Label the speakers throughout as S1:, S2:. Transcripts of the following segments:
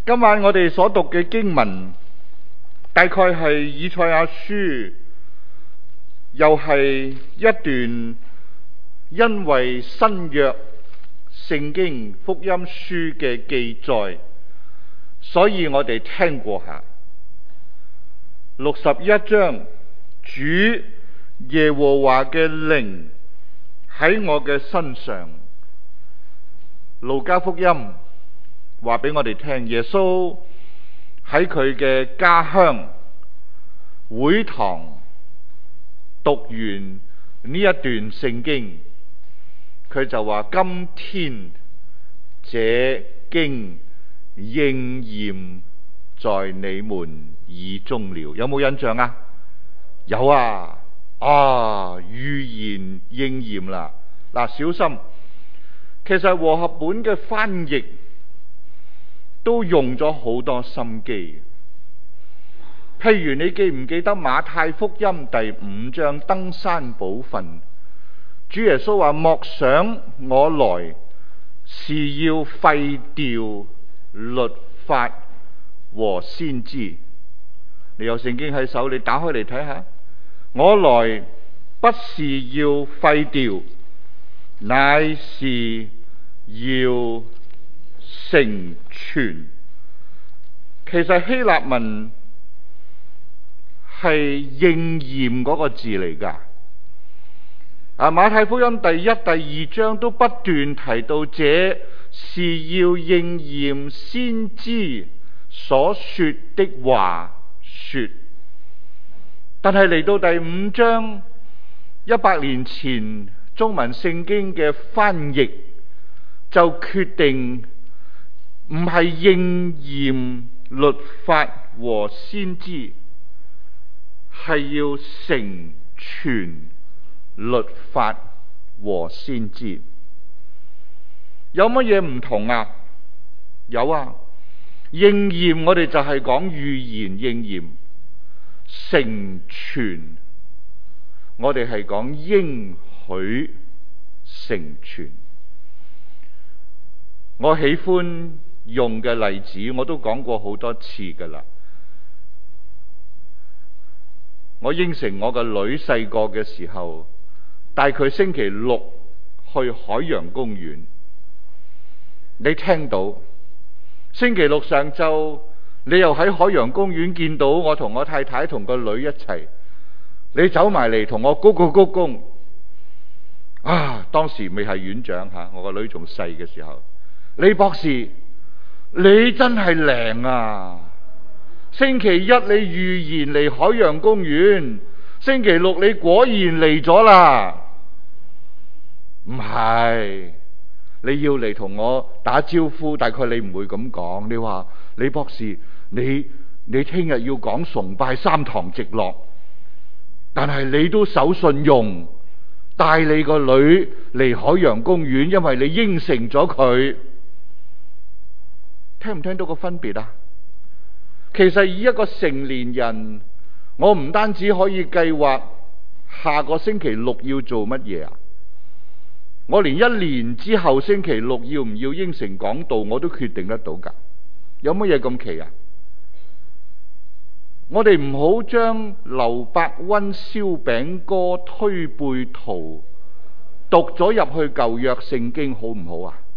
S1: 今晚我哋所讀嘅經文，大概係以賽亞書，又係一段因為新約聖經福音書嘅記載，所以我哋聽過下。61章，主耶和華嘅靈喺我嘅身上。路加福音話俾我哋聽，耶穌喺佢嘅家鄉會堂讀完呢一段聖經，佢就話：今天這經應驗在你們耳中了。有冇印象啊？有啊！預言應驗啦。嗱，小心，其實和合本嘅翻譯都用咗好多心機。譬如你記唔記得馬太福音第5章登山寶訓，主耶穌話：莫想我來是要廢掉律法和先知。你有聖經喺手，你打開嚟睇下。我來不是要廢掉，乃是要成全。其實希臘文係應驗嗰個字嚟㗎。馬太福音第1、第2章都不斷提到，這是要應驗先知所說的話說。但係嚟到第5章，100年前中文聖經嘅翻譯就決定唔係應驗律法和先知，係要成全律法和先知。有乜嘢唔同啊？有啊，應驗我哋就係講預言應驗，成全我哋係講應許成全。我喜歡用嘅例子，我都講過好多次㗎啦。我應承我個女細個嘅時候，帶佢星期6去海洋公園。你聽到星期6上晝，你又喺海洋公園見到我同我太太同個女一齊，你走埋嚟同我鞠躬。當時未係院長吓，我個女仲細嘅時候。李博士，你真係靈啊！星期1你預言嚟海洋公園，星期6你果然嚟咗啦。唔係，你要嚟同我打招呼，大概你唔會咁講。你話李博士，你聽日要講崇拜3堂直落，但係你都守信用，帶你個女嚟海洋公園，因為你應承咗佢。聽唔聽到個分別啊？其實以一個成年人，我唔單止可以計劃下個星期6要做乜嘢啊，我連1年之後星期6要唔要應承講道，我都決定得到㗎。有乜嘢咁奇啊？我哋唔好將劉伯溫燒餅歌推背圖讀咗入去舊約聖經，好唔好啊？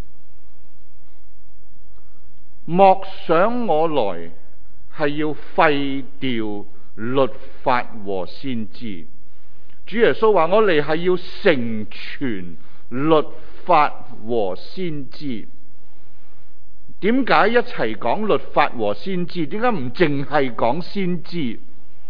S1: 莫想我來係要廢掉律法和先知。主耶穌話：我嚟係要成全律法和先知。點解一齊講律法和先知？點解唔淨係講先知？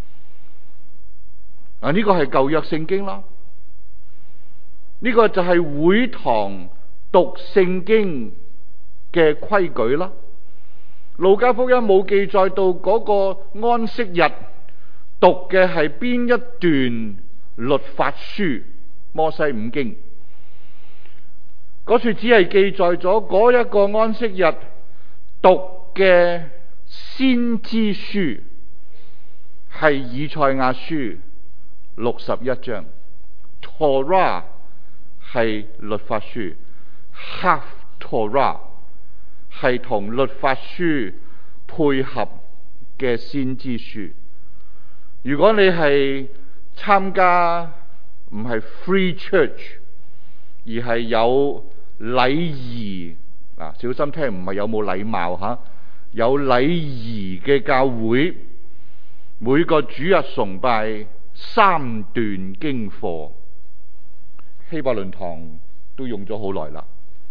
S1: 呢個係舊約聖經啦，呢個就係會堂讀聖經嘅規矩啦。路加福音冇記載到嗰個安息日讀嘅係邊一段律法書，摩西五經。嗰處只係記載咗嗰一個安息日讀嘅先知書，係以賽亞書61章。Torah 係律法書，Haftorah 係同律法書配合嘅先知書。如果你係參加唔係 free church， 而係有禮儀，小心聽，唔係有冇禮貌吓，有禮儀嘅教會，每個主日崇拜3段經課，希伯倫堂都用咗好耐啦。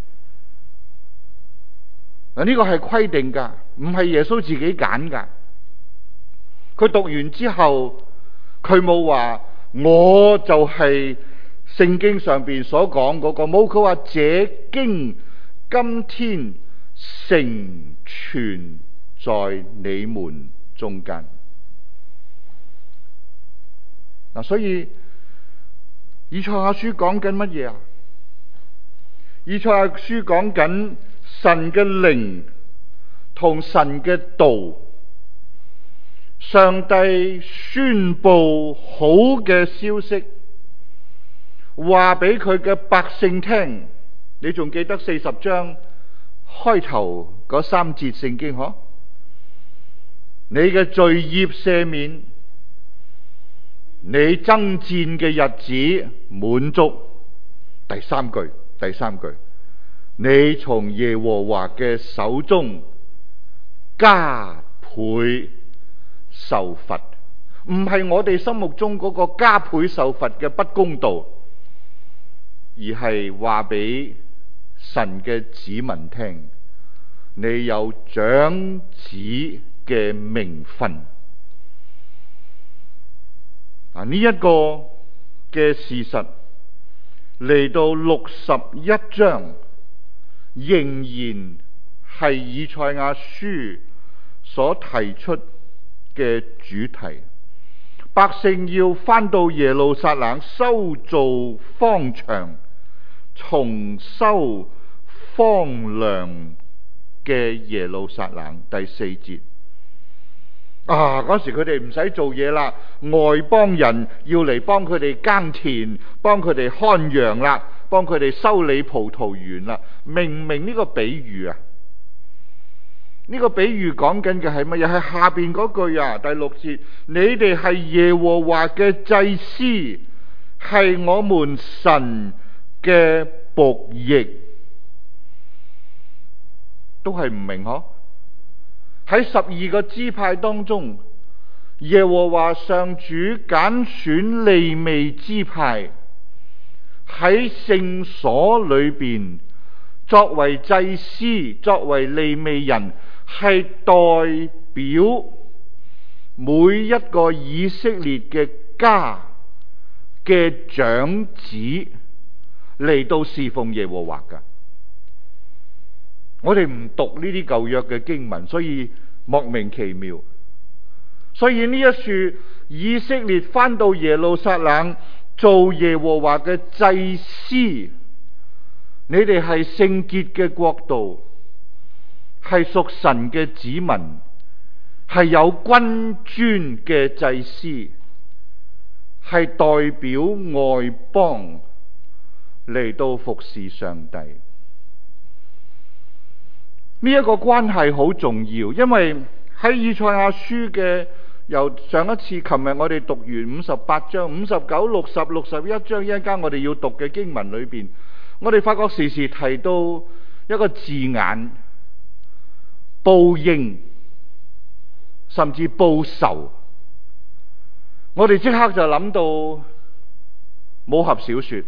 S1: 呢個係規定噶，唔係耶穌自己揀噶。佢讀完之後，佢冇話我就係聖經上邊所講嗰個，冇，佢話這經今天成全在你們中間。所以以賽亞書講緊乜嘢啊？以賽亞書講緊神嘅靈同神嘅道，上帝宣布好嘅消息，話俾佢嘅百姓聽。你仲記得40章開頭嗰3節聖經嗬？你嘅罪孽赦免，你爭戰嘅日子滿足。第三句，你從耶和華嘅手中加倍受罰，唔係我哋心目中嗰個加倍受罰嘅不公道，而係話俾神嘅子民聽，你有長子嘅名分。呢一個嘅事實嚟到61章，仍然係以賽亞書所提出嘅主題。百姓要返到耶路撒冷修造荒場，重修荒涼嘅耶路撒冷。第4節嗰時佢哋唔使做嘢啦，外邦人要嚟幫佢哋耕田，幫佢哋看羊啦，幫佢哋修理葡萄園啦。明唔明呢個比喻啊？呢個比喻講緊嘅係乜嘢？係下邊嗰句啊，第6節，你哋係耶和華嘅祭司，係我們神嘅僕役。都係唔明嗬？喺12個支派當中，耶和華上主揀選利未支派喺聖所裏邊作為祭司，作為利未人，係代表每一個以色列嘅家嘅長子嚟到侍奉耶和華噶。我哋唔讀呢啲舊約嘅經文，所以莫名其妙。所以呢一處以色列返到耶路撒冷做耶和華嘅祭司，你哋係聖潔嘅國度，係屬神嘅子民，係有君尊嘅祭司，係代表外邦嚟到服侍上帝。呢一個關係好重要，因為喺以賽亞書嘅由上一次琴日我哋讀完58章、59、60、61章，一陣間我哋要讀嘅經文裏邊，我哋發覺時時提到一個字眼，報應，甚至報仇。我哋即刻就諗到武俠小說，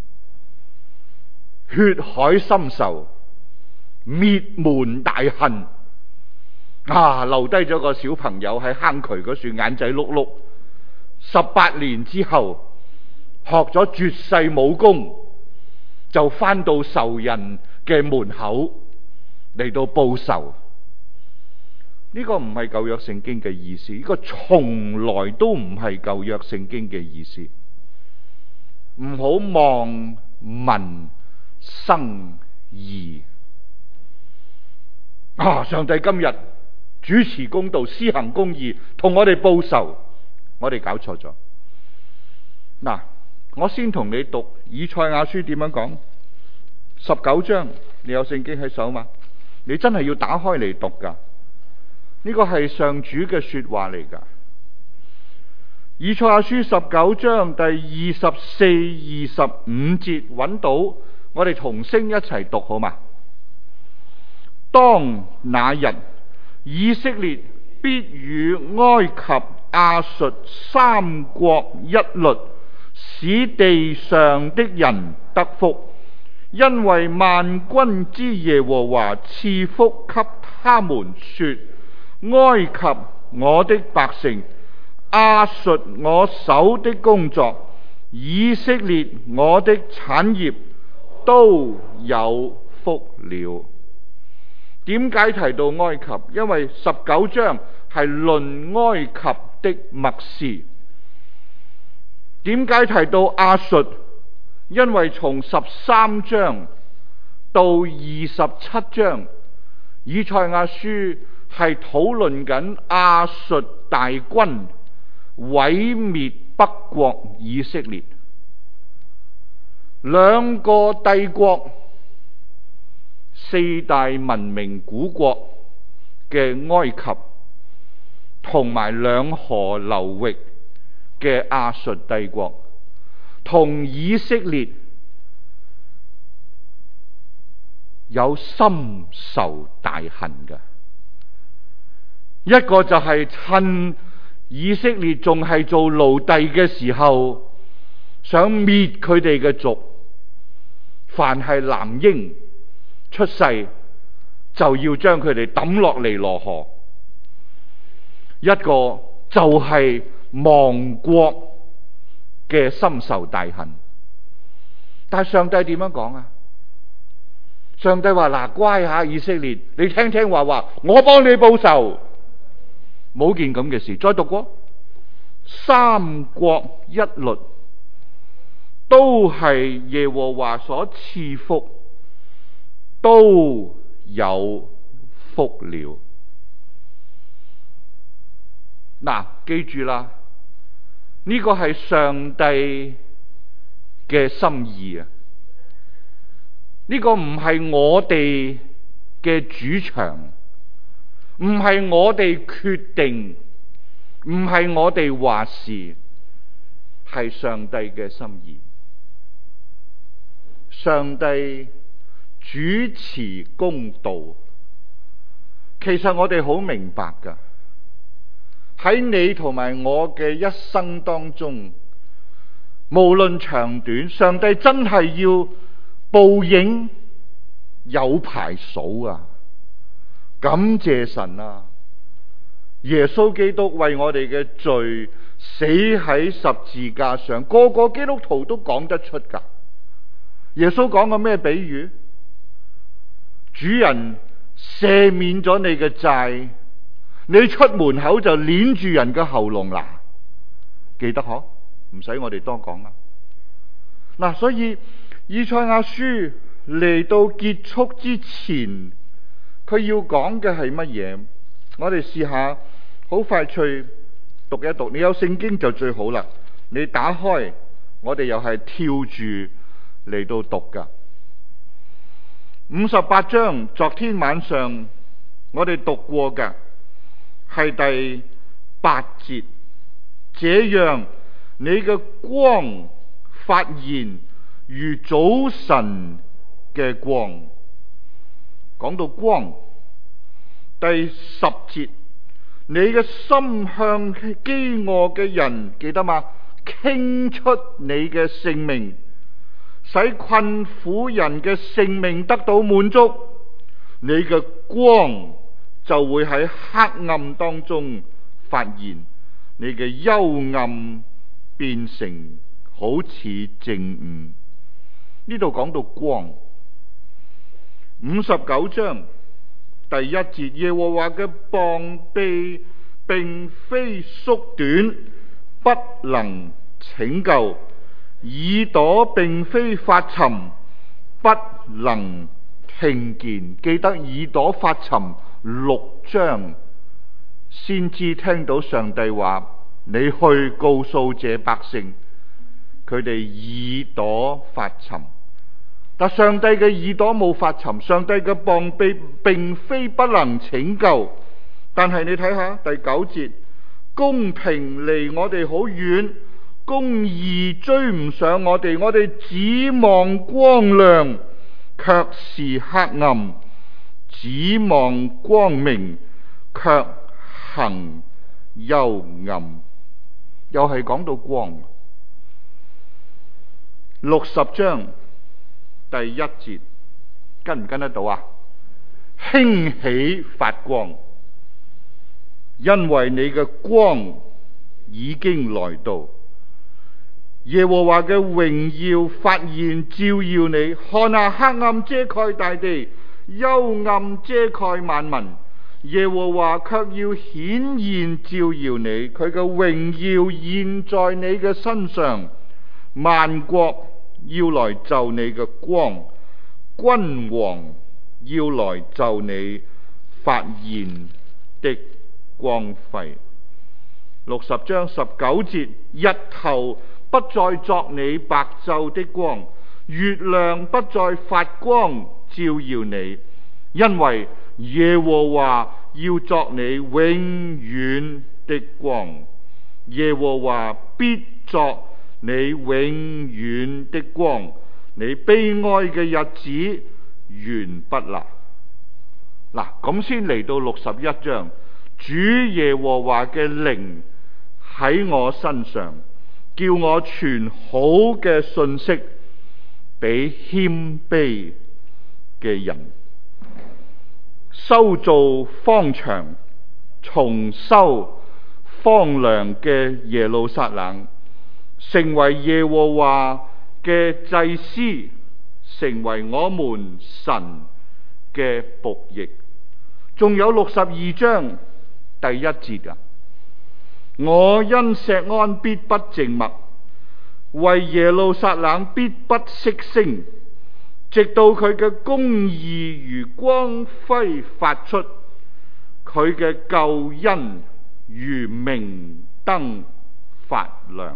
S1: 血海深仇，滅門大恨，留低咗個小朋友喺坑渠嗰處，眼仔碌碌，18年之後學咗絕世武功，就返到仇人嘅門口嚟到報仇。呢個唔係舊約聖經嘅意思，呢個從來都唔係舊約聖經嘅意思。唔好望文生義。上帝今日主持公道，施行公義，同我哋報仇，我哋搞錯咗。我先同你讀以賽亞書點樣講。19章，你有聖經喺手嘛？ 你真係要打開嚟讀噶。呢個係上主嘅說話嚟噶。以賽亞書19章第24、25節揾到，我哋同聲一齊讀好嘛？當那日，以色列必與埃及、亞述三國一律，使地上的人得福，因為萬軍之耶和華賜福給他們，說：埃及我的百姓，亞述我手的工作，以色列我的產業，都有福了。點解提到埃及？因為19章係論埃及的默示。點解提到亞述？因為從13章到27章，以賽亞書係討論緊亞述大軍毀滅北國以色列，兩個帝國，四大文明古國嘅埃及，同埋兩河流域嘅亞述帝國，同以色列有深仇大恨嘅。一個就係趁以色列仲係做奴隸嘅時候，想滅佢哋嘅族，凡係男嬰出世就要將佢哋抌落尼羅河。一個就係亡國嘅深仇大恨。但係上帝點樣講啊？上帝話：嗱，乖下以色列，你聽聽話，我幫你報仇。冇件咁嘅事。再讀過，三國一律，都係耶和華所賜福，都有福了。嗱，記住啦，呢個係上帝嘅心意啊！呢個唔係我哋嘅主場，唔係我哋決定，唔係我哋話事，係上帝嘅心意。上帝主持公道，其實我哋好明白㗎。喺你同埋我嘅一生當中，無論長短，上帝真係要報應，有排數啊！感謝神啊！耶穌基督為我哋嘅罪死喺十字架上，個個基督徒都講得出㗎。耶穌講過咩比喻？主人赦免咗你嘅債，你出門口就捏住人嘅喉嚨啦，記得嗬？唔使我哋多講啦。嗱，所以以賽亞書嚟到結束之前，佢要講嘅係乜嘢？我哋試下好快脆讀一讀。你有聖經就最好啦。你打開，我哋又係跳住嚟到讀噶。58章，昨天晚上我哋讀過噶，係第8節。這樣你嘅光發現如早晨嘅光。講到光，第10節，你嘅心向飢餓嘅人，記得嗎？傾出你嘅性命，使困苦人嘅性命得到滿足。你嘅光就會喺黑暗當中發現，你嘅幽暗變成好似正午。呢度講到光。59章第1節，耶和華嘅膀臂並非縮短，不能拯救；耳朵並非發沉，不能聽見。記得耳朵發沉6章，先至聽到上帝話：你去告訴這百姓，佢哋耳朵發沉。 但上帝嘅耳朵冇發沉，上帝嘅膀臂並非不能拯救。但係你睇下第9節，公平離我哋好遠，公義追唔上我哋，我哋指望光亮，卻是黑暗；指望光明，卻行幽暗。又係講到光。60章第1節，跟唔跟得到啊？興起發光，因為你嘅光已經來到，耶和華嘅榮耀發現照耀你。看啊，黑暗遮蓋大地，幽暗遮蓋萬民，耶和華卻要顯現照耀你，佢嘅榮耀現在你嘅身上。萬國要來就你嘅光，君王要來就你發現的光輝。60章19節，日頭不再作你白晝的光，月亮不再發光照耀你，因為耶和華要作你永遠的光，耶和華必作你永遠的光，你悲哀嘅日子完畢啦。嗱，咁先嚟到61章，主耶和華嘅靈喺我身上，叫我傳好嘅信息俾謙卑嘅人，修造荒場，重修荒涼嘅耶路撒冷，成為耶和華嘅祭司，成為我們神嘅僕役。仲有62章第1節啊！我因錫安必不靜默，為耶路撒冷必不息聲，直到佢嘅公義如光輝發出，佢嘅救恩如明燈發亮。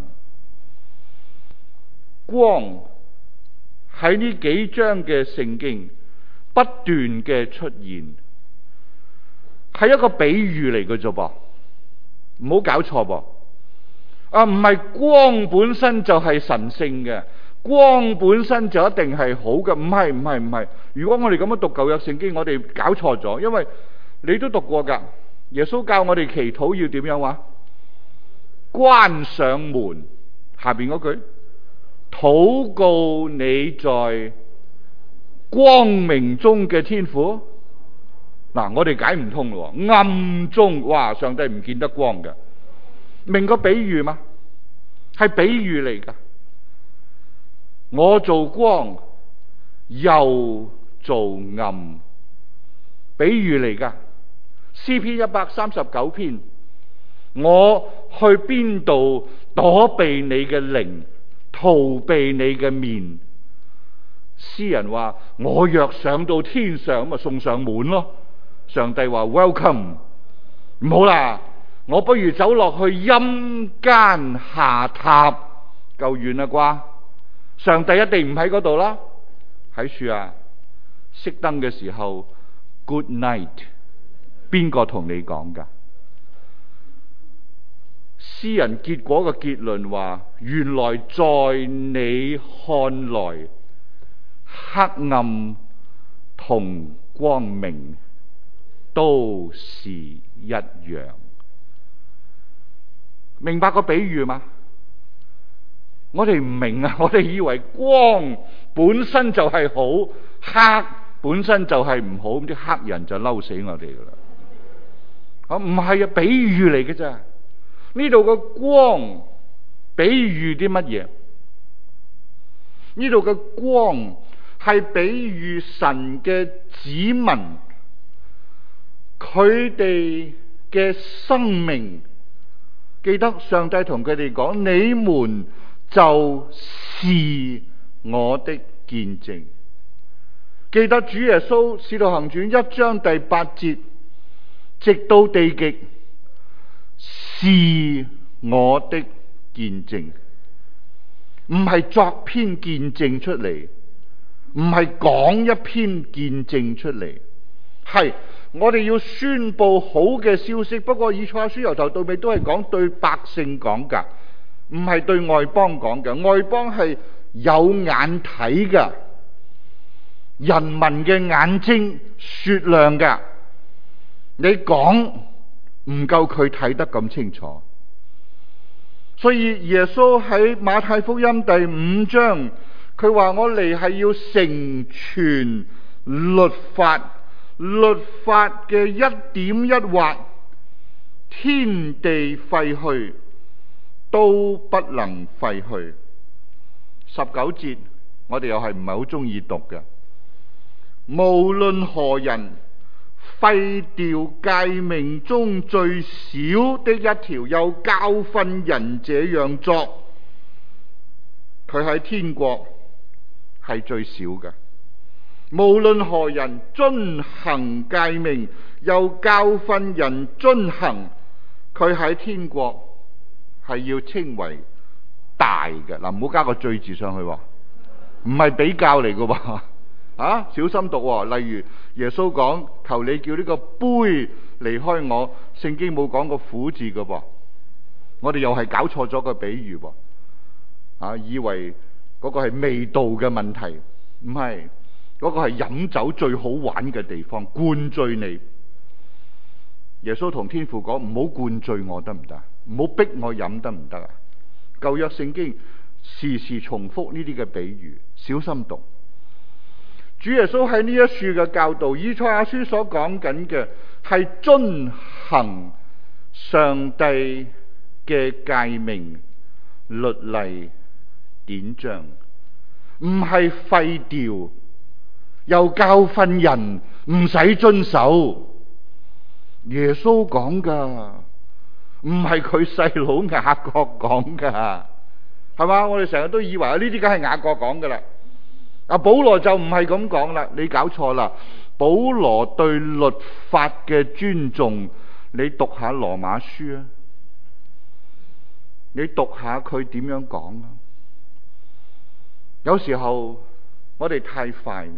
S1: 光喺呢幾章嘅聖經不斷嘅出現，係一個比喻嚟嘅啫噃，唔好搞錯噃。唔係光本身就係神聖嘅，光本身就一定係好嘅，唔係。如果我哋咁樣讀舊約聖經，我哋搞錯咗，因為你都讀過噶。耶穌教我哋祈禱要點樣話？關上門，下邊嗰句，禱告你在光明中嘅天父。嗱，我哋解唔通咯，暗中，哇，上帝唔見得光嘅，明個比喻嘛？係比喻嚟噶。我做光，又做暗，比喻嚟噶。詩篇139篇，我去邊度躲避你嘅靈，逃避你嘅面？詩人話：我若上到天上，咁咪送上門咯。上帝話 welcome， 唔好啦，我不如走落去陰間下榻，夠遠啦啩？上帝一定唔喺嗰度啦，喺樹啊！熄燈嘅時候 ，good night， 邊個同你講噶？詩人結果嘅結論話：原來在你看來，黑暗同光明都是一樣。明白個比喻嗎？我哋唔明啊！我哋以為光本身就係好，黑本身就係唔好，咁啲黑人就嬲死我哋噶啦。唔係啊，比喻嚟嘅咋？呢度嘅光比喻啲乜嘢？呢度嘅光係比喻神嘅子民，佢哋嘅生命。記得上帝同佢哋講：你們就是我的見證。記得主耶穌使徒行傳1章第8節，直到地極是我的見證，唔係作篇見證出嚟， 唔係講一篇見證出嚟。係我哋要宣佈好嘅消息，不過以賽亞書由頭到尾都係講對百姓講㗎，唔係對外邦講㗎。外邦係有眼睇㗎，人民嘅眼睛雪亮㗎，你講唔夠佢睇得咁清楚。所以耶穌喺馬太福音第5章，佢話我嚟係要成全律法，律法嘅一點一畫，天地廢去都不能廢去。19節我哋又係唔係好中意讀嘅。無論何人廢掉誡命中最小的一條，又教訓人這樣作，佢喺天國係最少嘅。無論何人遵行誡命，又教訓人遵行，佢喺天國係要稱為大嘅。嗱，唔好加個最字上去喎，唔係比較嚟嘅喎。小心讀喎。例如耶穌講，求你叫呢個杯離開我，聖經冇講個苦字嘅噃。我哋又係搞錯咗個比喻喎。以為嗰個係味道嘅問題，唔係，嗰個係飲酒最好玩嘅地方，灌醉你。耶穌同天父講，唔好灌醉我得唔得？唔好逼我飲得唔得啊？舊約聖經時時重複呢啲嘅比喻，小心讀。主耶穌喺呢一處嘅教導，以賽亞書所講緊嘅係遵行上帝嘅誡命、律例、典章，唔係廢掉又教訓人唔使遵守。耶穌講噶，唔係佢細佬雅各講噶，係嘛？我哋成日都以為呢啲梗係雅各講噶啦。保羅就唔係咁講啦，你搞錯啦。保羅對律法嘅尊重，你讀下羅馬書啊，你讀下佢點樣講啊。有時候我哋太快啦，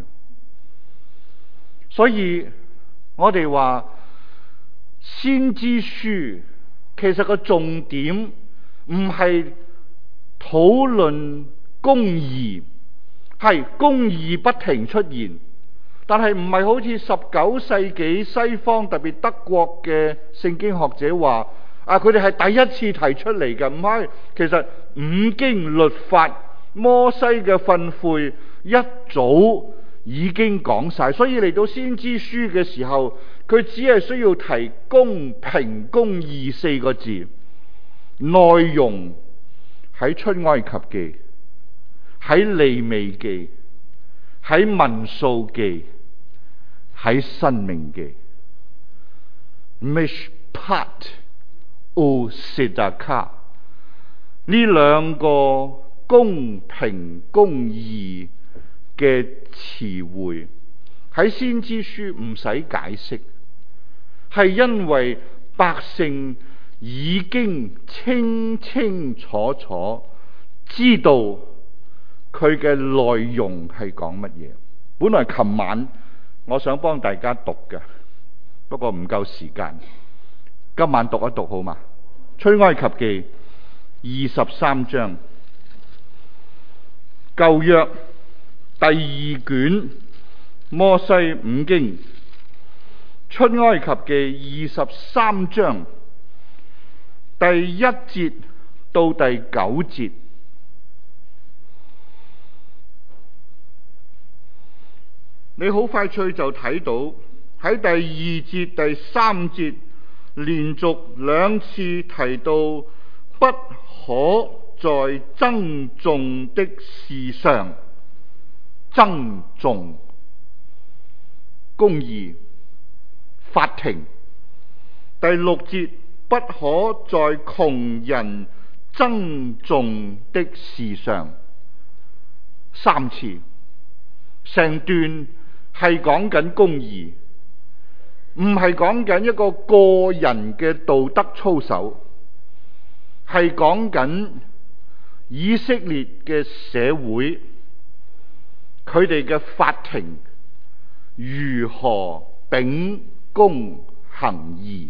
S1: 所以我哋話先知書其實個重點唔係討論公義。係公義不停出現，但係唔係好似19世紀西方特別德國嘅聖經學者話佢哋係第一次提出嚟嘅。唔係，其實五經律法摩西嘅訓誨一早已經講晒，所以嚟到先知書嘅時候，佢只係需要提公平公義4個字，內容喺出埃及記，喺利未記，喺民數記，喺申命記。Mishpat Usedaka 呢兩個公平公義嘅詞彙喺先知書唔使解釋，係因為百姓已經清清楚楚知道佢嘅內容係講乜嘢。本來琴晚我想幫大家讀嘅，不過唔夠時間，今晚讀一讀好嘛？出埃及記23章，舊約第2卷摩西五經，出埃及記23章第1節到第9節。你好快脆就睇到喺第2節、第3節連續2次提到不可在爭訟的事上爭訟，公義法庭。第6節不可在窮人爭訟的事上，3次，成段係講緊公義，唔係講緊一個個人嘅道德操守，係講緊以色列嘅社會佢哋嘅法庭如何秉公行義。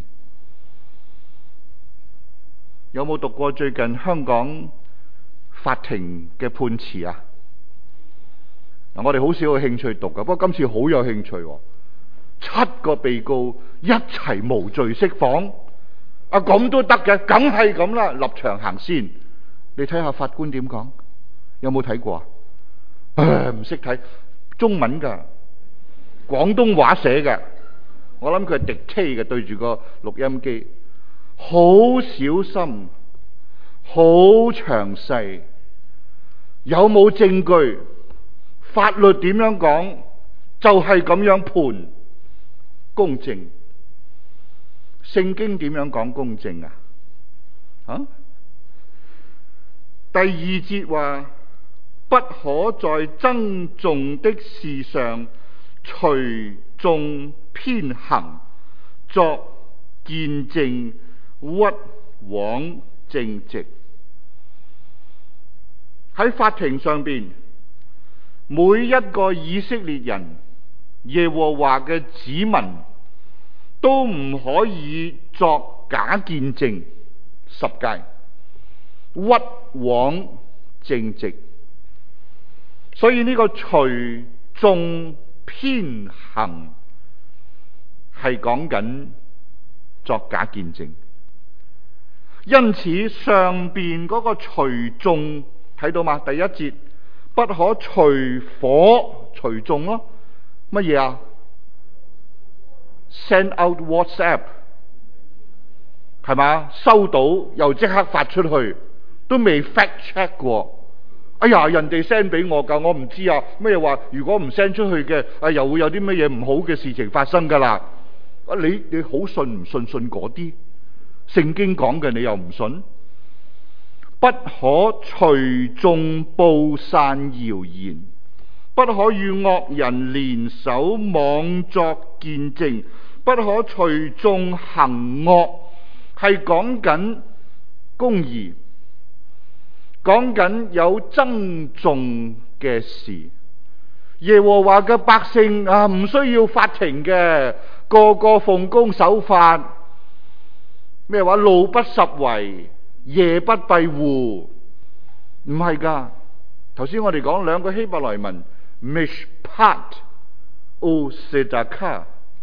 S1: 有冇讀過最近香港法庭嘅判詞啊？我哋好少有興趣讀噶，不過今次好有興趣喎。7個被告一齊無罪釋放，咁都得嘅，梗係咁啦，立場行先。你睇下法官點講？有冇睇過啊？唔識睇中文噶，廣東話寫嘅。我諗佢係滴車嘅，對住個錄音機，好小心，好詳細。有冇證據？法律點樣講？就係咁樣判，公正。聖經點樣講公正啊？第2節話，不可在爭訟的事上隨眾偏行，作見證，屈枉正直。喺法庭上邊，每一個以色列人，耶和華嘅子民，都唔可以作假見證，10誡，屈枉正直。所以呢個隨眾偏行係講緊作假見證。因此上邊嗰個隨眾睇到嘛？第1節，不可隨夥隨眾咯。乜嘢啊？ Send out WhatsApp 係嘛？收到又即刻發出去，都未 fact check 過。哎呀，人哋 send 俾我㗎，我唔知啊。咩話？如果唔 send 出去嘅，又會有啲乜嘢唔好嘅事情發生㗎啦。你好信唔信嗰啲？聖經講嘅你又唔信？不可隨眾布散謠言，不可與惡人聯手妄作見證，不可隨眾行惡，係講緊公義，講緊有爭訟嘅事。耶和華嘅百姓唔需要法庭嘅，個個奉公守法。咩話？路不拾遺，夜不閉戶，唔係噶。頭先我哋講兩個希伯來文 mishpat o sedaka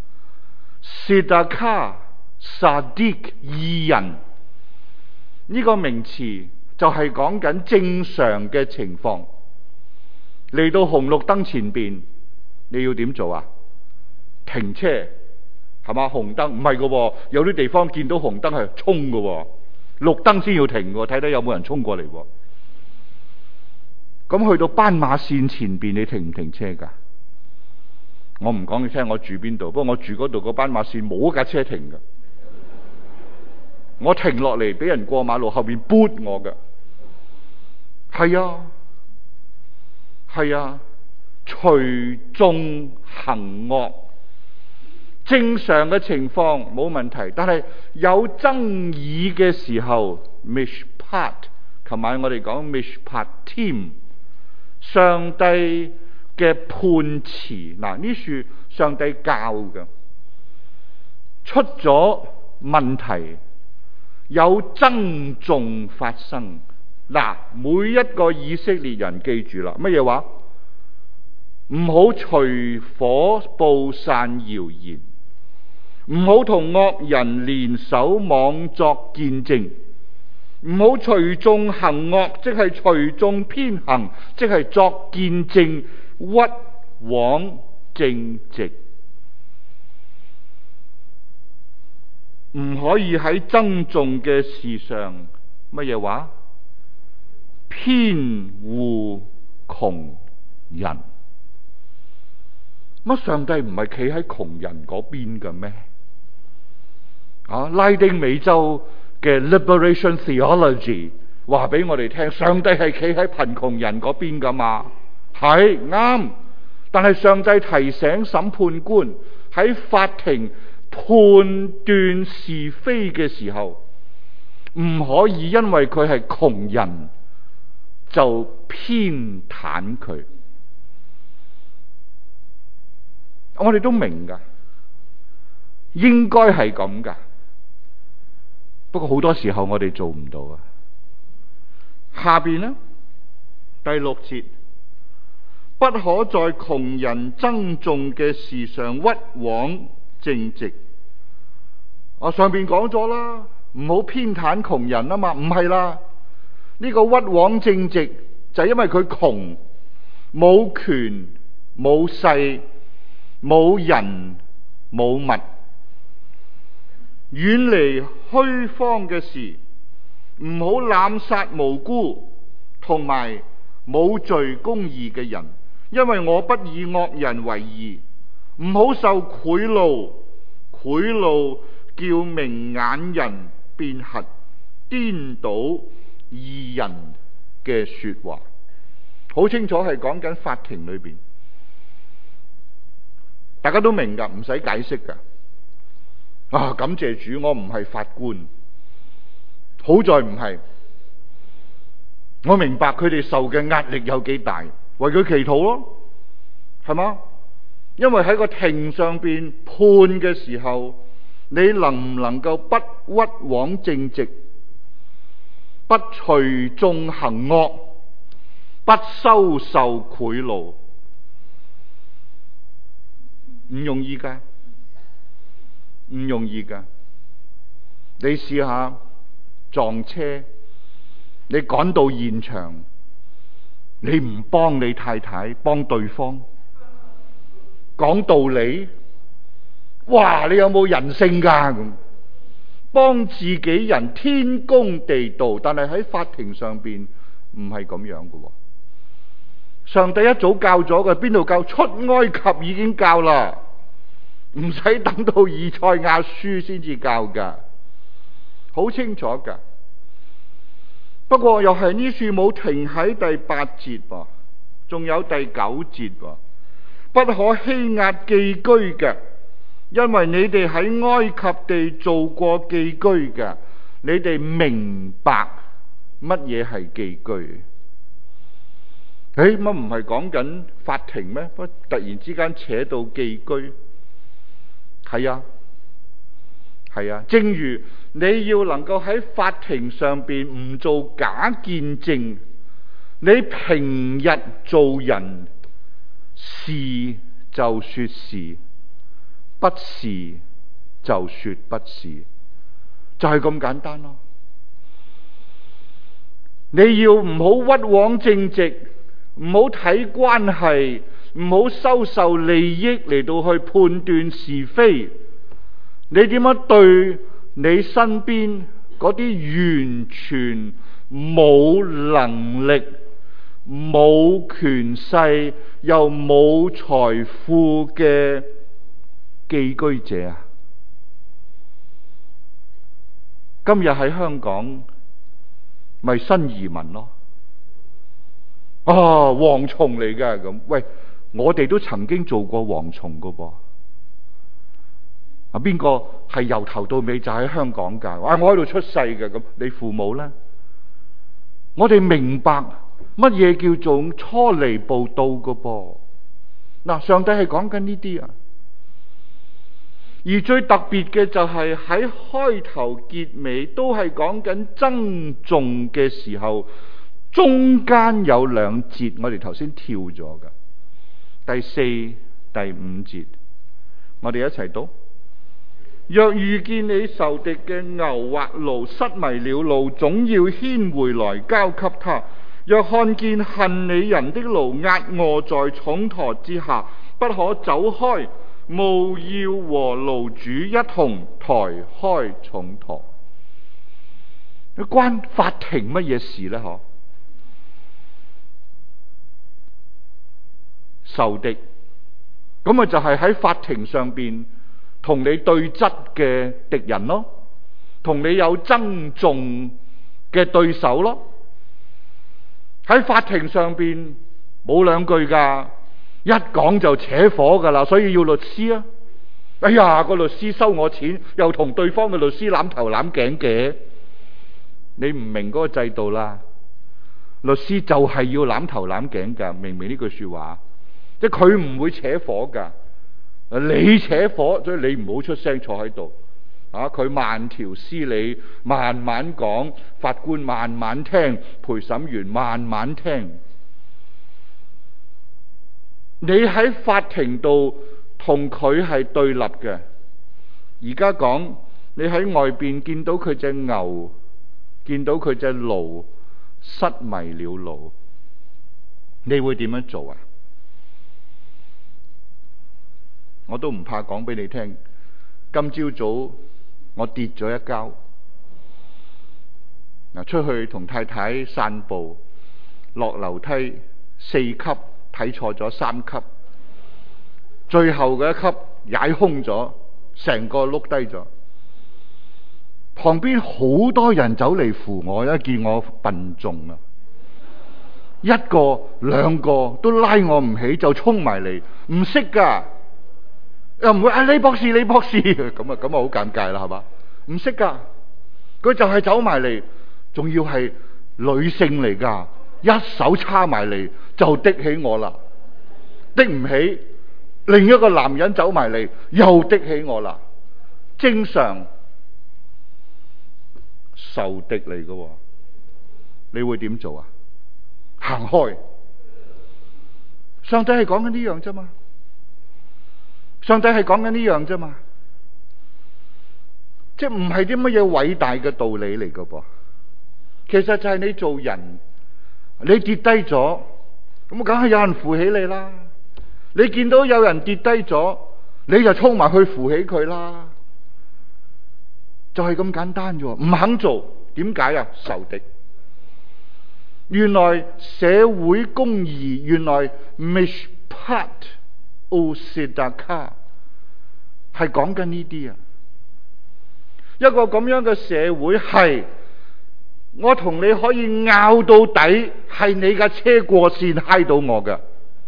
S1: sadik 義人，呢個名詞就係講緊正常嘅情況。嚟到紅綠燈前邊，你要點做啊？停車係嘛？紅燈唔係噶，有啲地方見到紅燈係衝噶，綠燈先要停噶，睇睇有冇人衝過嚟。咁去到斑馬線前邊，你停唔停車噶？我唔講你聽我住邊度，不過我住嗰度個斑馬線冇一架車停噶。我停落嚟俾人過馬路後邊撥我噶。係啊，隨眾行惡，正常嘅情況冇問題，但係有爭議嘅時候 mishpat， 琴晚我哋講 mishpatim， 上帝嘅判詞。嗱，呢處上帝教嘅，出咗問題，有爭訟發生。嗱，每一個以色列人記住啦，乜嘢話？唔好隨夥布散謠言，唔好同惡人聯手妄作見證，唔好隨眾行惡，即係隨眾偏行，即係作見證，屈枉正直。唔可以喺爭訟嘅事上乜嘢話？偏護窮人。乜上帝唔係企喺窮人嗰邊嘅咩？拉丁美洲嘅 Liberation Theology 話俾我哋聽，上帝係企喺貧窮人嗰邊噶嘛？係啱，但係上帝提醒審判官喺法庭判斷是非嘅時候，唔可以因為佢係窮人就偏袒佢。 我哋都明㗎，應該係咁㗎。不過好多時候我哋做唔到啊。下邊呢，第6節，不可在窮人爭訟嘅事上屈枉正直。我上邊講咗啦，唔好偏袒窮人啊嘛，唔係啦。呢個屈枉正直就係因為佢窮，冇權冇勢冇人冇物，遠離虛謊嘅事，唔好濫殺無辜同埋冇罪公義嘅人，因為我不以惡人為義。唔好受賄賂，賄賂叫明眼人變瞎，顛倒義人嘅說話。好清楚係講緊法庭裏邊，大家都明㗎，唔使解釋㗎。感謝主，我唔係法官，好在唔係。我明白佢哋受嘅壓力有幾大，為佢祈禱咯，係嘛？因為喺個庭上邊判嘅時候，你能唔能夠不屈枉正直，不隨眾行惡，不收受賄賂？唔容易㗎，唔容易㗎。你試下撞車，你趕到現場，你唔幫你太太，幫對方講道理，哇！你有冇人性㗎？咁幫自己人天公地道，但係喺法庭上邊唔係咁樣嘅。上帝一早教咗嘅，邊度教？出埃及已經教啦，唔使等到以賽亞書先至教噶，好清楚噶。不過又係呢處冇停喺第8節噃，仲有第9節喎。不可欺壓寄居嘅，因為你哋喺埃及地做過寄居嘅，你哋明白乜嘢係寄居。乜唔係講緊法庭咩？突然之間扯到寄居，係啊，正如你要能夠喺法庭上邊唔做假見證，你平日做人是就說是，不是就說不是，就係咁簡單咯。你要唔好屈枉正直，唔好睇關係，唔好收受利益嚟到去判斷是非。你點樣對你身邊嗰啲完全冇能力、冇權勢又冇財富嘅寄居者啊？今日喺香港咪新移民咯？蝗蟲嚟㗎咁。喂，我哋都曾經做過蝗蟲㗎噃。邊個係由頭到尾就喺香港㗎？我喺度出世嘅咁，你父母呢？我哋明白乜嘢叫做初嚟報到㗎噃。嗱，上帝係講緊呢啲啊。而最特別嘅就係喺開頭結尾都係講緊爭訟嘅時候，中間有2節，我哋頭先跳咗㗎。第4、第5節，我哋一齊讀。若遇見你仇敵嘅牛或驢失迷了路，總要牽回來交給他。若看見恨你人的驢壓臥在重駝之下，不可走開，務要和驢主一同抬開重駝。關法庭乜嘢事呢？仇敵咁啊，就係喺法庭上邊同你對質嘅敵人咯，同你有爭訟嘅對手咯。喺法庭上邊冇2句噶，一講就扯火噶啦，所以要律師啊。哎呀，個律師收我錢，又同對方嘅律師攬頭攬頸嘅，你唔明嗰個制度啦。律師就係要攬頭攬頸噶，明唔明呢句說話？即係佢唔會扯火噶。 你扯火，所以你唔好出聲坐喺度。佢慢條斯理，慢慢講，法官慢慢聽，陪審員慢慢聽。你喺法庭度同佢係對立嘅。而家講你喺外邊見到佢隻牛，見到佢隻驢失迷了路，你會點樣做啊？我都唔怕講俾你聽，今朝早我跌咗一跤，出去同太太散步，落樓梯4級睇錯咗3級，最後嘅1級踩空咗，成個碌低咗。旁邊好多人走嚟扶我，一見我笨重啊，一個兩個都拉我唔起，就衝埋嚟，唔識噶，又唔會李博士咁啊好尷尬啦，係嘛？唔識噶，佢就係走埋嚟，仲要係女性嚟噶，一手叉埋嚟就的起我啦，的唔起，另一個男人走埋嚟又的起我啦，正常仇敵嚟嘅，你會點做啊？行開。上帝係講緊呢樣啫嘛，上帝係講緊呢樣啫嘛，即係唔係啲乜嘢偉大嘅道理嚟嘅噃。其實就係你做人，你跌低咗，咁梗係有人扶起你啦。你見到有人跌低咗，你就衝埋去扶起佢啦。就係咁簡單啫，唔肯做，點解啊？仇敵。原來社會公義，原來 Mishpat Usidaka 係講緊呢啲啊。一個咁樣嘅社會係，我同你可以拗到底，係你架車過線揩到我嘅，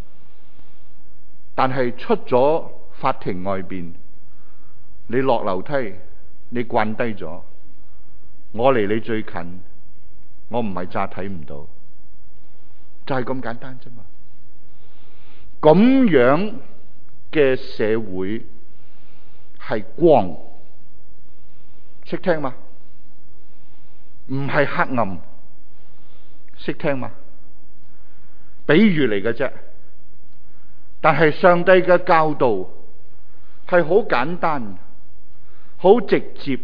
S1: 但係出咗法庭外邊，你落樓梯，你慣低咗，我離你最近，我唔係詐睇唔到，就係咁簡單啫嘛。咁樣嘅社會係光，識聽嘛？唔係黑暗，識聽嘛？比喻嚟嘅啫，但係上帝嘅教導係好簡單，好直接，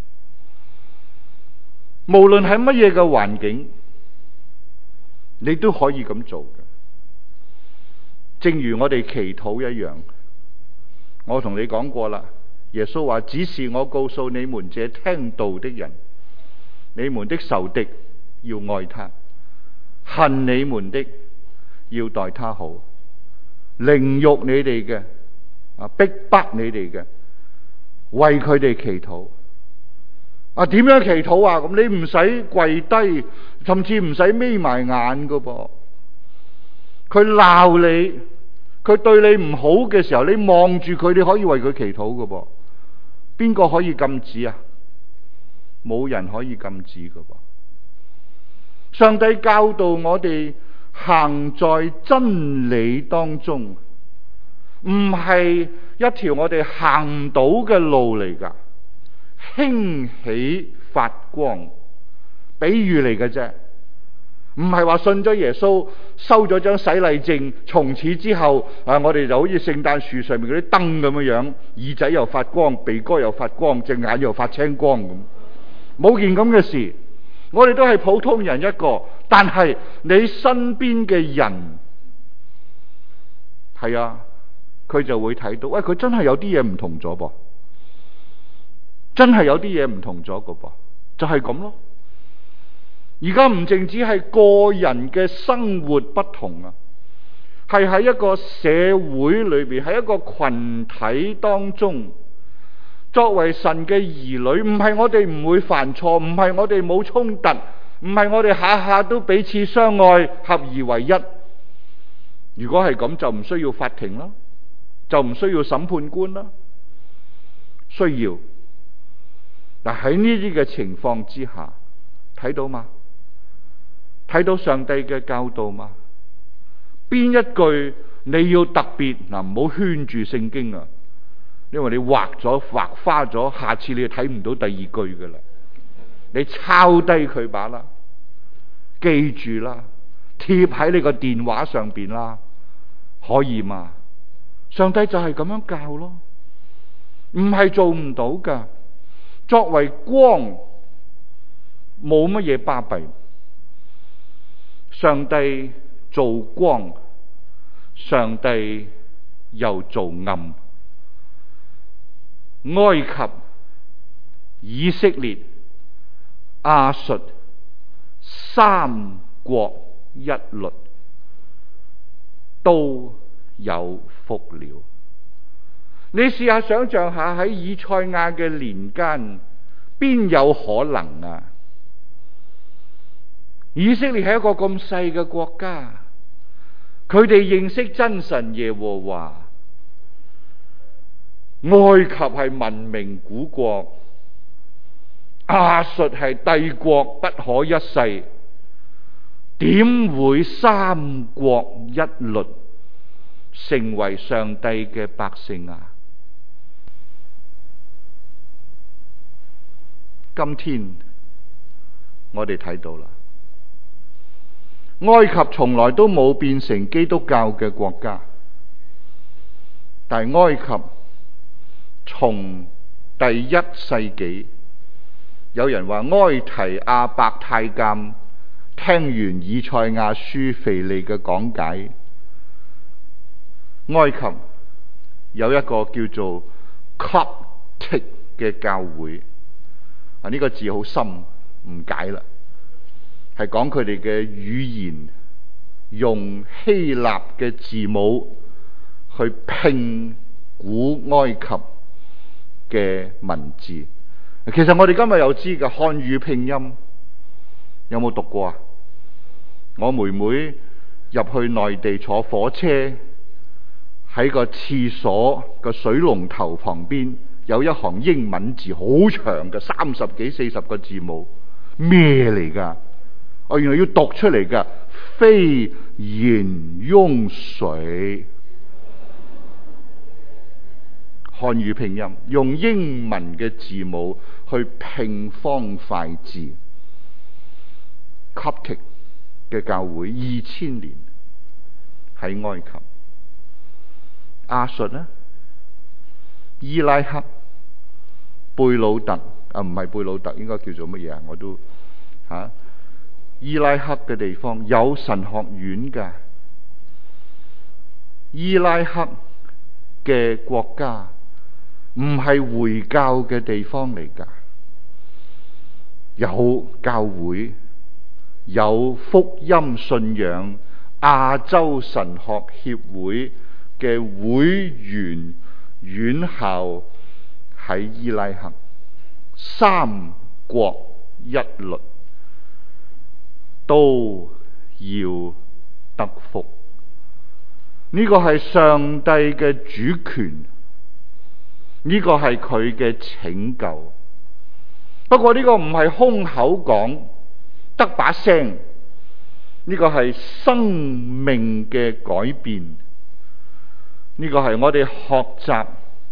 S1: 無論係乜嘢嘅環境，你都可以咁做嘅。正如我哋祈禱一樣，我同你講過啦，耶穌話：只是我告訴你們這聽道的人，你們的仇敵要愛他，恨你們的要待他好，凌辱你哋嘅，逼迫你哋嘅，為佢哋祈禱。點樣祈禱啊？咁你唔使跪低，甚至唔使眯埋眼噶噃。佢鬧你，佢對你唔好嘅時候，你望住佢，你可以為佢祈禱噶噃。邊個可以禁止啊？冇人可以禁止噶噃。上帝教導我哋行在真理當中，唔係一條我哋行唔到嘅路嚟噶。興起發光，比喻嚟嘅啫，唔係話信咗耶穌收咗張洗禮證，從此之後我哋就好似聖誕樹上面嗰啲燈咁樣，耳仔又發光，鼻哥又發光，隻眼又發青光咁，冇件咁嘅事。我哋都係普通人一個，但係你身邊嘅人係啊，佢就會睇到，喂，佢真係有啲嘢唔同咗噃。真係有啲嘢唔同咗噶噃，就係咁咯。而家唔淨止係個人嘅生活不同啊，係喺一個社會裏邊，喺一個群體當中，作為神嘅兒女，唔係我哋唔會犯錯，唔係我哋冇衝突，唔係我哋下下都彼此相愛，合而為一。如果係咁，就唔需要法庭啦，就唔需要審判官啦。需要。但喺呢啲嘅情況之下，睇到嗎？睇到上帝嘅教導嗎？邊一句你要特別唔好圈住聖經啊？ 因為你畫花咗，下次你就睇唔到第二句噶啦。你抄低佢把啦，記住啦，貼喺你個電話上邊啦，可以嘛？上帝就係咁樣教咯，唔係做唔到噶。作為光，冇乜嘢巴閉。上帝做光，上帝又做暗。埃及、以色列、亞述三國一律都有福了。你試下想象下，喺以賽亞嘅年間，邊有可能啊？以色列係一個咁細嘅國家，佢哋認識真神耶和華。埃及係文明古國，亞述係帝國不可一世，點會三國一律成為上帝嘅百姓啊？今天我哋睇到啦，埃及從來都冇變成基督教嘅國家，但係埃及從第一世紀，有人話埃提阿伯太監聽完以賽亞書腓利嘅講解，埃及有一個叫做 Coptic 嘅教會。呢個字好深，唔解啦，係講佢哋嘅語言用希臘嘅字母去拼古埃及嘅文字。其實我哋今日有知嘅漢語拼音，有冇讀過啊？我妹妹入去內地坐火車，喺個廁所個水龍頭旁邊有一行英文字，好長嘅，30幾40個字母，咩嚟㗎？哦，原來要讀出嚟㗎，非飲用水。漢語拼音用英文嘅字母去拼方塊字。Coptic 嘅教會2000年喺埃及。亞述呢？伊拉克、貝魯特啊，唔係貝魯特，應該叫做乜嘢啊？我都伊拉克嘅地方有神學院㗎。伊拉克嘅國家唔係回教嘅地方嚟㗎，有教會，有福音信仰亞洲神學協會嘅會員院校喺伊拉克，三國一律都要得福。呢個係上帝嘅主權，呢個係佢嘅拯救。不過呢個唔係空口講得把聲，呢個係生命嘅改變。呢個係我哋學習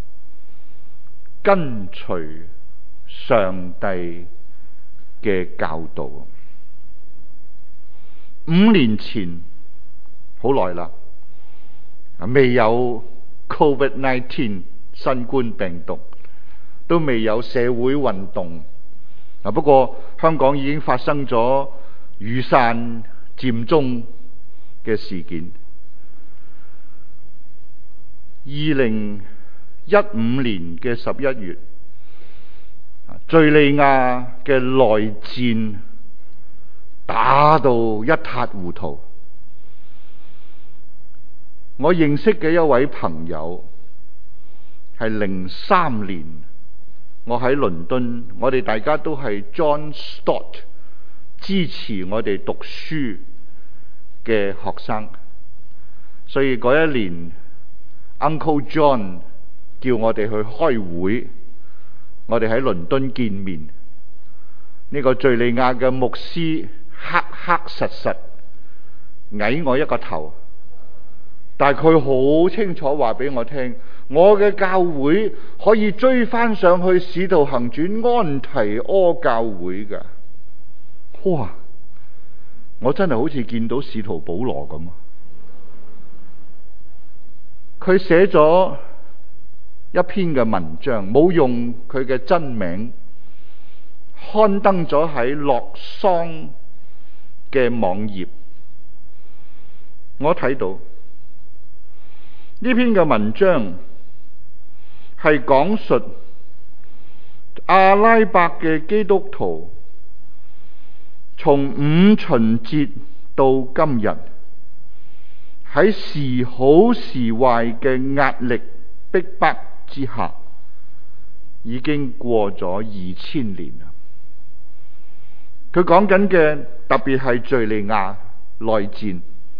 S1: 跟隨上帝嘅教導。5年前好耐啦，未有 COVID-19 新冠病毒，都未有社會運動。不過香港已經發生咗雨傘佔中嘅事件。2015年嘅11月，敘利亞嘅內戰打到一塌糊塗。我認識嘅一位朋友係03年，我喺倫敦，我哋大家都係 John Stott 支持我哋讀書嘅學生，所以嗰一年 Uncle John 叫我哋去開會，我哋喺倫敦見面。呢個敘利亞嘅牧師黑黑實實，矮我一個頭，但係佢好清楚話俾我聽， 我嘅教會可以追翻上去《使徒行傳》安提阿教會㗎。哇！我真係好似見到使徒保羅咁啊！佢寫咗一篇嘅文章，冇用佢嘅真名，刊登咗喺洛桑嘅網頁。我睇到呢篇嘅文章係講述阿拉伯嘅基督徒從五旬節到今日，喺時好時壞嘅壓力逼迫之下，已經過咗2000年啦。佢講緊嘅特別係敘利亞內戰，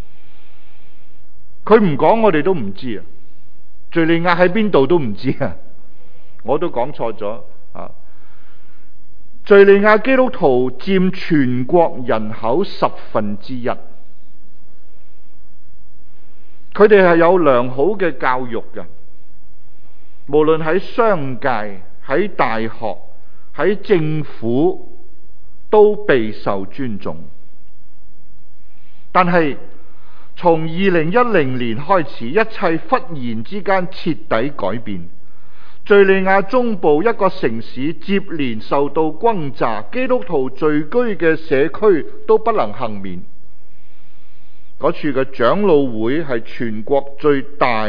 S1: 佢唔講我哋都唔知啊。敘利亞喺邊度都唔知啊，我都講錯咗啊。敘利亞基督徒佔全國人口1/10，佢哋係有良好嘅教育嘅，無論喺商界、喺大學、喺政府都備受尊重。但係從2010年開始，一切忽然之間徹底改變。敘利亞中部一個城市接連受到轟炸，基督徒聚居嘅社區都不能幸免。嗰處嘅長老會係全國最大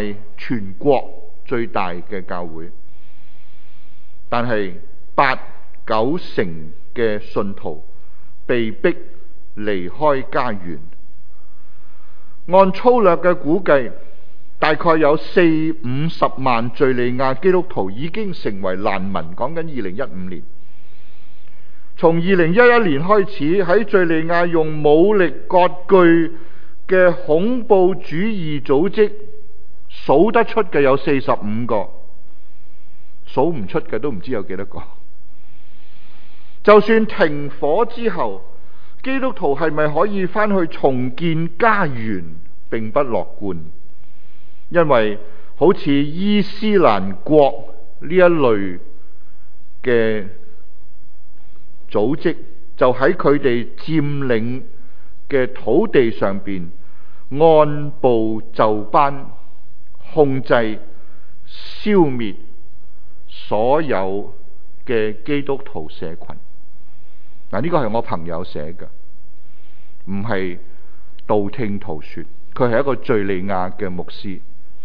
S1: 嘅教會，但係8-9成嘅信徒被逼離開家園。按粗略嘅估計，大概有40-50萬敘利亞基督徒已經成為難民。講緊2015年，從2011年開始，喺敘利亞用武力割據嘅恐怖主義組織，數得出嘅有45個，數唔出嘅都唔知有幾多個。就算停火之後，基督徒係咪可以翻去重建家園，並不樂觀。因為好似伊斯蘭國呢一類嘅組織，就喺佢哋佔領嘅土地上邊按部就班控制、消滅所有嘅基督徒社群。嗱，呢個係我朋友寫嘅，唔係道聽途說。佢係一個敘利亞嘅牧師。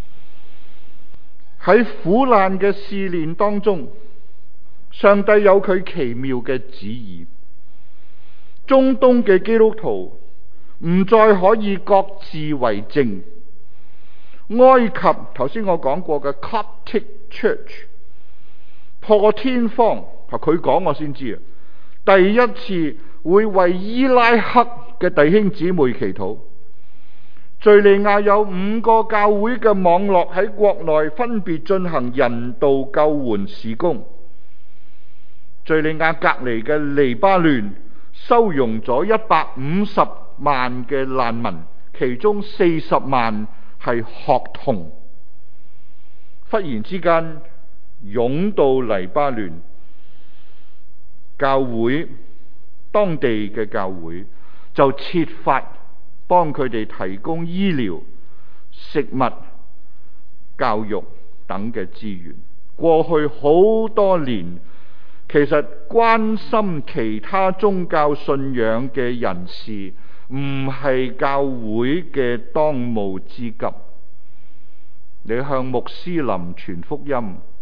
S1: 喺苦難嘅試煉當中，上帝有佢奇妙嘅旨意。中東嘅基督徒唔再可以各自為政。埃及頭先我講過嘅 Coptic Church 破天荒，佢講我先知啊，第一次會為伊拉克嘅弟兄姊妹祈禱。敘利亞有5個教會嘅網絡喺國內分別進行人道救援事工。敘利亞隔離嘅黎巴嫩收容咗150萬嘅難民，其中40萬係學童。忽然之間湧到黎巴嫩，教會當地嘅教會就設法幫佢哋提供醫療、食物、教育等嘅資源。過去好多年，其實關心其他宗教信仰嘅人士唔係教會嘅當務之急。你向穆斯林傳福音，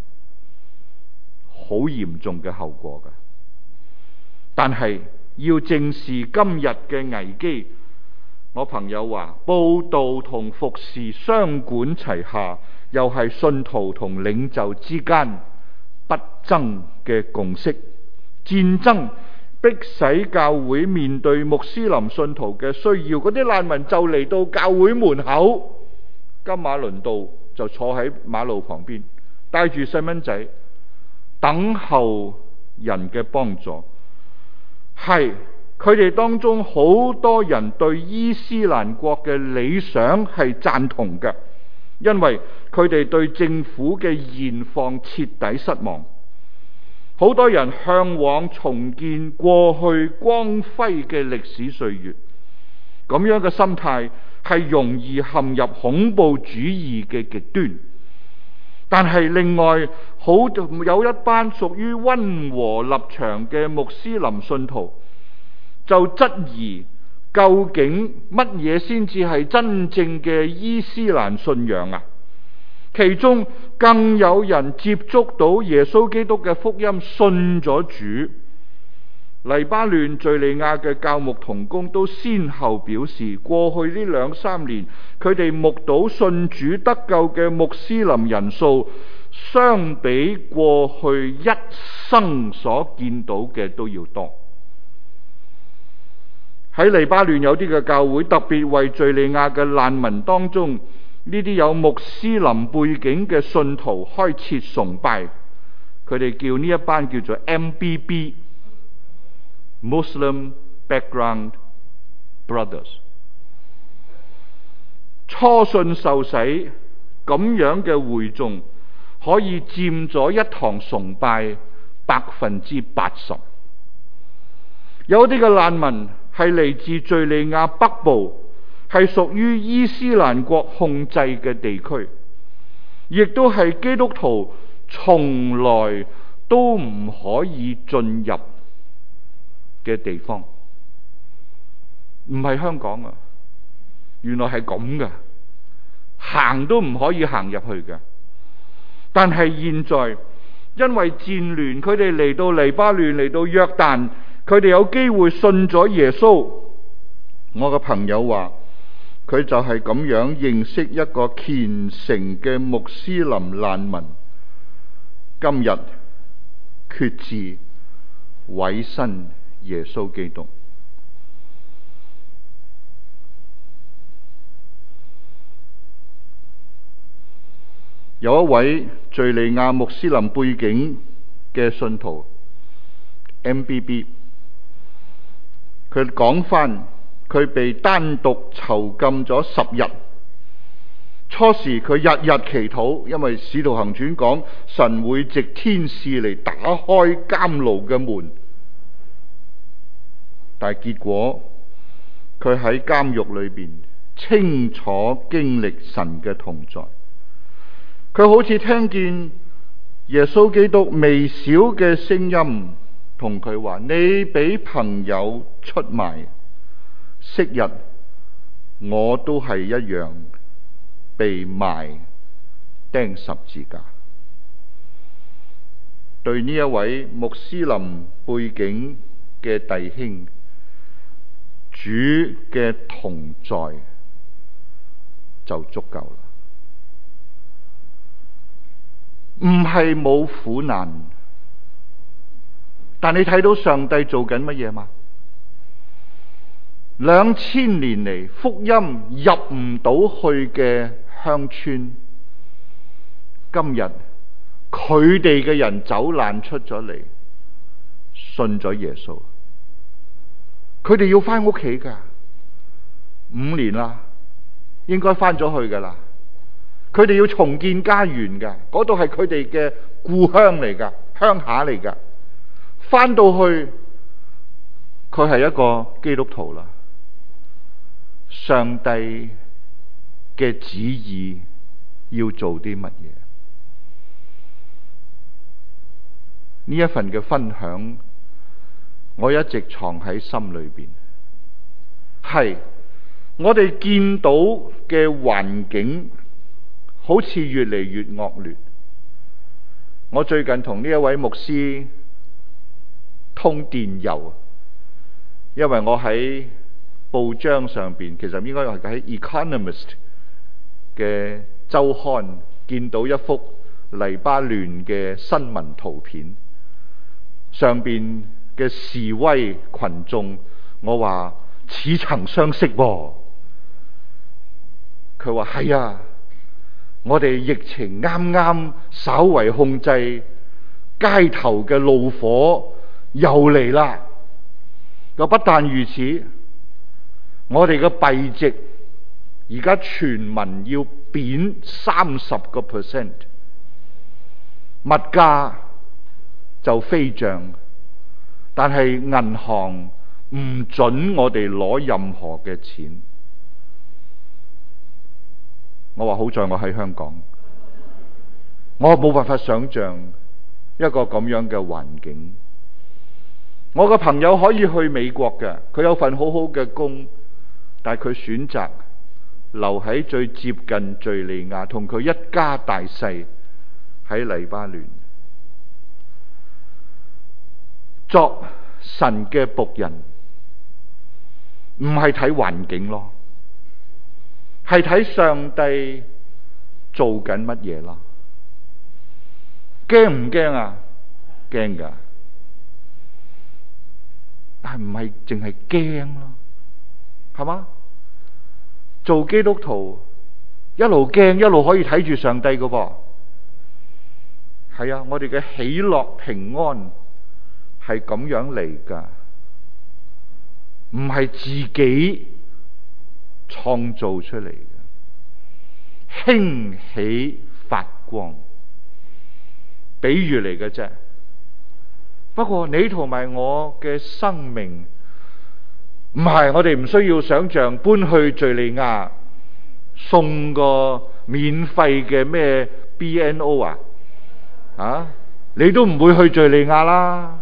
S1: 好嚴重嘅後果㗎。但係要正視今日嘅危機，我朋友話，佈道同服侍雙管齊下，又係信徒同領袖之間不爭嘅共識。戰爭迫使教會面對穆斯林信徒嘅需要，嗰啲難民就嚟到教會門口，金馬倫道就坐喺馬路旁邊，帶住細蚊仔等候人嘅幫助。係佢哋當中好多人對伊斯蘭國嘅理想係贊同嘅， 因為佢哋對政府嘅現況徹底失望。好多人向往重建過去光輝嘅歷史歲月，咁樣嘅心態係容易陷入恐怖主義嘅極端。但係另外有一班屬於溫和立場嘅穆斯林信徒就質疑，究竟乜嘢先至係真正嘅伊斯蘭信仰啊？其中更有人接觸到耶穌基督嘅福音，信咗主。黎巴嫩、敘利亞嘅教牧同工都先後表示，過去呢2-3年，佢哋目睹信主得救嘅穆斯林人數，相比過去一生所見到嘅都要多。喺黎巴嫩有啲嘅教會特別為敘利亞嘅難民當中，呢啲有穆斯林背景嘅信徒開設崇拜，佢哋叫呢一班叫做 MBB。Muslim Background Brothers， 初信受洗咁樣嘅會眾可以佔咗一堂崇拜80%。有啲嘅難民係嚟自敘利亞北部，係屬於伊斯蘭國控制嘅地區，亦都係基督徒從來都唔可以進入嘅地方。唔係香港啊，原來係咁噶，行都唔可以行入去嘅。但係現在因為戰亂，佢哋嚟到黎巴嫩，嚟到約旦，佢哋有機會信咗耶穌。我個朋友話，佢就係咁樣認識一個虔誠嘅穆斯林難民，今日決志委身耶穌基督。有一位敘利亞穆斯林背景嘅信徒 MBB， 佢講返佢被單獨囚禁咗10日。初時佢日日祈禱，因為使徒行傳講神會藉天使嚟打開監牢嘅門，但係結果佢喺監獄裏邊清楚經歷神嘅同在。佢好似聽見耶穌基督微小嘅聲音同佢話：你俾朋友出賣，昔日我都係一樣被賣釘十字架。對呢一位穆斯林背景嘅弟兄，主嘅同在就足夠啦。唔係冇苦難，但你睇到上帝做緊乜嘢嘛？2000年嚟，福音入唔到去嘅鄉村，今日佢哋嘅人走難出咗嚟，信咗耶穌。佢哋要翻屋企噶，5年啦，應該翻咗去噶啦。佢哋要重建家園噶，嗰度係佢哋嘅故鄉嚟噶，鄉下嚟噶。翻到去，佢係一個基督徒啦。上帝嘅旨意要做啲乜嘢？呢一份嘅分享，我一直藏喺心裏邊。係我哋見到嘅環境，好似越嚟越惡劣。我最近同呢一位牧師通電郵，因為我喺報章上邊，其實應該係喺 Economist 嘅週刊見到一幅黎巴嫩嘅新聞圖片，上邊嘅示威群眾，我話似曾相識喎。佢話係啊，我哋疫情啱啱稍為控制，街頭嘅怒火又嚟啦。又不但如此，我哋嘅幣值而家全民要貶貶30%，物價就飛漲，但係銀行唔准我哋攞任何嘅錢。我話好在我喺香港，我冇辦法想像一個咁樣嘅環境。我個朋友可以去美國嘅，佢有份好好嘅工，但係佢選擇留喺最接近敘利亞，同佢一家大細喺黎巴嫩作神嘅僕人，唔係睇環境咯，係睇上帝做緊乜嘢啦。驚唔驚啊？驚㗎，但係唔係淨係驚咯，係嘛？做基督徒一路驚一路可以睇住上帝㗎噃。係啊，我哋嘅喜樂平安係咁樣嚟㗎，唔係自己創造出嚟嘅，興起發光，比喻嚟嘅啫。不過你同埋我嘅生命唔係，我哋唔需要想像搬去敘利亞送個免費嘅咩 BNO 啊，你都唔會去敘利亞啦。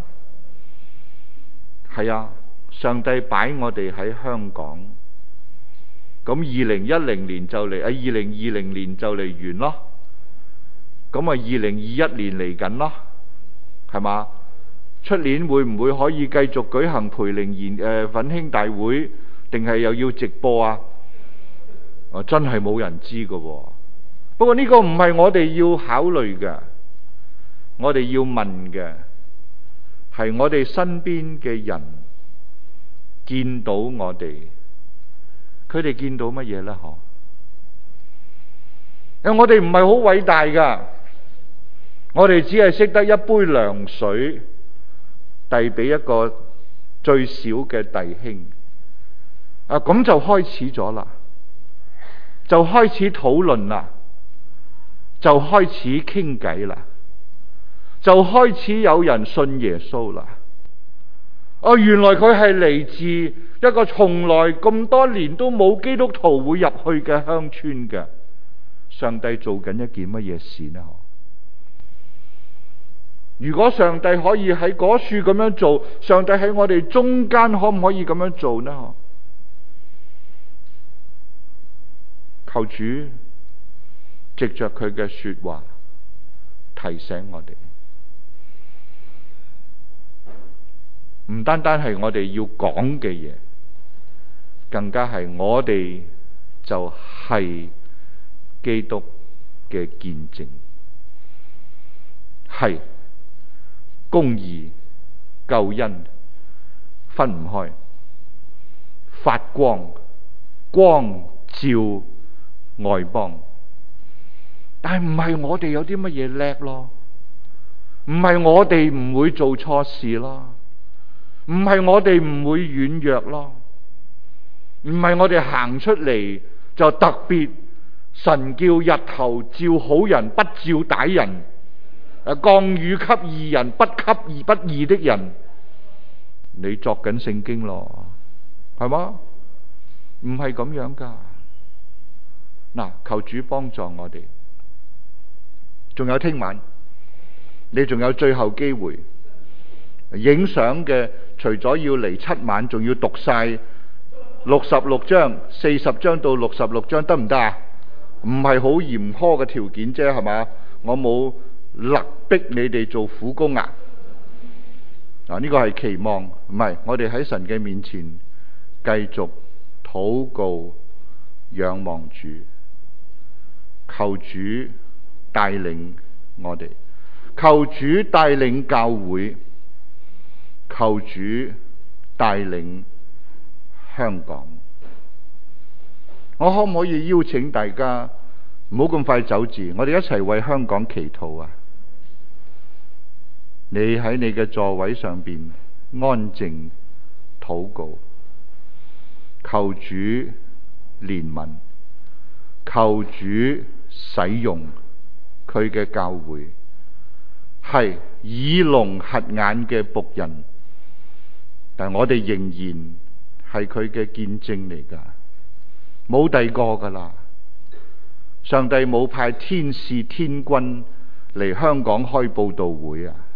S1: 係啊，上帝擺我哋喺香港，咁2010年就嚟，2020年就嚟完咯。咁啊2021年嚟緊咯，係嘛？出年會唔會可以繼續舉行培靈奮興大會，定係又要直播啊？真係冇人知㗎喎。不過呢個唔係我哋要考慮嘅，我哋要問嘅係我哋身邊嘅人見到我哋，佢哋見到乜嘢呢？我哋唔係好偉大㗎，我哋只係識得一杯涼水遞俾一個最小嘅弟兄，咁就開始咗啦，就開始討論啦，就開始傾偈啦，就開始有人信耶穌啦。原來佢係嚟自一個從來咁多年都冇基督徒會入去嘅鄉村嘅。上帝做緊一件乜嘢事呢？如果上帝可以喺嗰處咁樣做，上帝喺我哋中間可唔可以咁樣做呢？求主藉着佢嘅說話提醒我哋，唔單單係我哋要講嘅嘢，更加係我哋就係基督嘅見證，係公義救恩分唔開，發光，光照外邦。但係唔係我哋有啲乜嘢叻咯，唔係我哋唔會做錯事咯，唔係我哋唔會軟弱咯，唔係我哋行出嚟就特別神叫日頭照好人不照歹人，降雨給義人不給義不義的人。你作緊聖經咯，係嘛？唔係咁樣噶。嗱，求主幫助我哋。仲有聽晚，你仲有最後機會影相嘅，除咗要嚟7晚，仲要讀晒66章，40章到66章，得唔得啊？唔係好嚴苛嘅條件啫，係嘛？我冇勒逼你哋做苦工啊！呢個係期望，唔係我哋喺神嘅面前繼續禱告、仰望主，求主帶領我哋，求主帶領教會，求主帶領香港。我可唔可以邀請大家唔好咁快走字，我哋一齊為香港祈禱啊！你喺你嘅座位上邊安靜禱告，求主憐憫， 求主使用佢嘅教會，係耳聾瞎眼嘅僕人，但我哋仍然係佢嘅見證嚟噶，冇第二個噶啦。上帝冇派天使天軍嚟香港開佈道會啊！